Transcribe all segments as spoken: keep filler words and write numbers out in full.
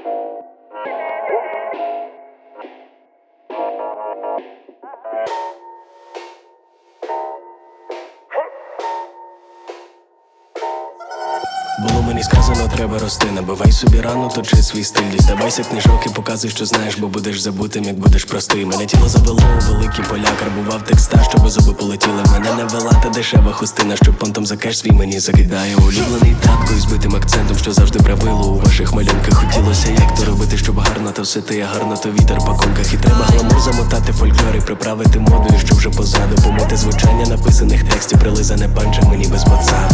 Було мені сказано, треба рости. Набивай собі рану, точи свій стиль. Діставайся книжок і показуй, що знаєш, бо будеш забутим, як будеш простий. Мене тіло завело у великі поля, карбував текста, щоб зуби полетіли. Мене не вела та дешева хустина, що понтом за кеш свій мені закидає. Улюблений татко із битим акцентом, що завжди правило у ваших малюнках. Хотілося як то робити, щоб гарно, то все те гарно, то вітер по конках. І треба гламур замотати фольклор і приправити модою, що вже позаду. Помити звучання написаних текстів, прилизане панчами ніби з подсаду.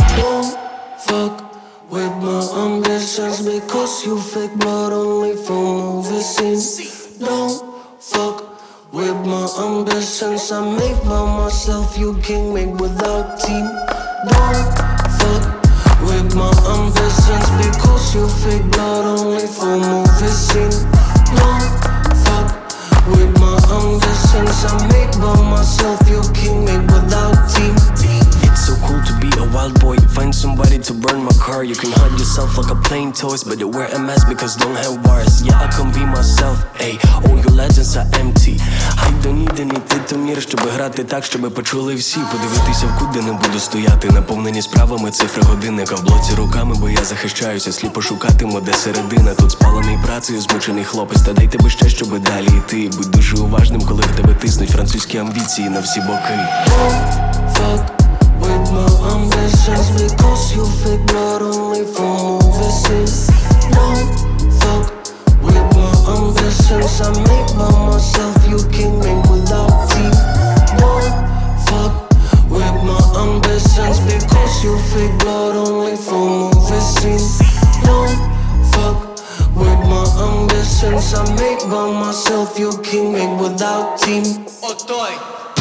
Fuck with my ambitions because you fake blood only for movie scenes. Don't fuck with my ambitions. I make by myself, you can't make without team. Don't fuck with my ambitions because you fake blood only for movie scenes. Don't fuck with my ambitions. I make by myself, you can't make without team. It's so cool to be a wild boy. Find somebody to burn my car. You can hide yourself like a plain toys, but they wear a mask because don't have bars. Yeah, I can be myself, ayy. All your legends are empty. I don't need any титомір, щоби грати так, щоби почули всі. Подивитися в куди не буду стояти. Наповнені справами цифри годинника. В блоці руками, бо я захищаюся. Сліпо шукатиму, де середина. Тут спалений працею, змучений хлопець. Та дай тебе ще, щоби далі йти. Будь дуже уважним, коли в тебе тиснуть французькі амбіції на всі боки. Fuck with my ambitions because you fake blood only for movie scenes. Don't fuck with my ambitions. I make by myself, you can't make without team. Don't fuck with my ambitions because you fake blood only for movie scenes. Don't fuck with my ambitions. I make by myself, you can't make without team. Отой.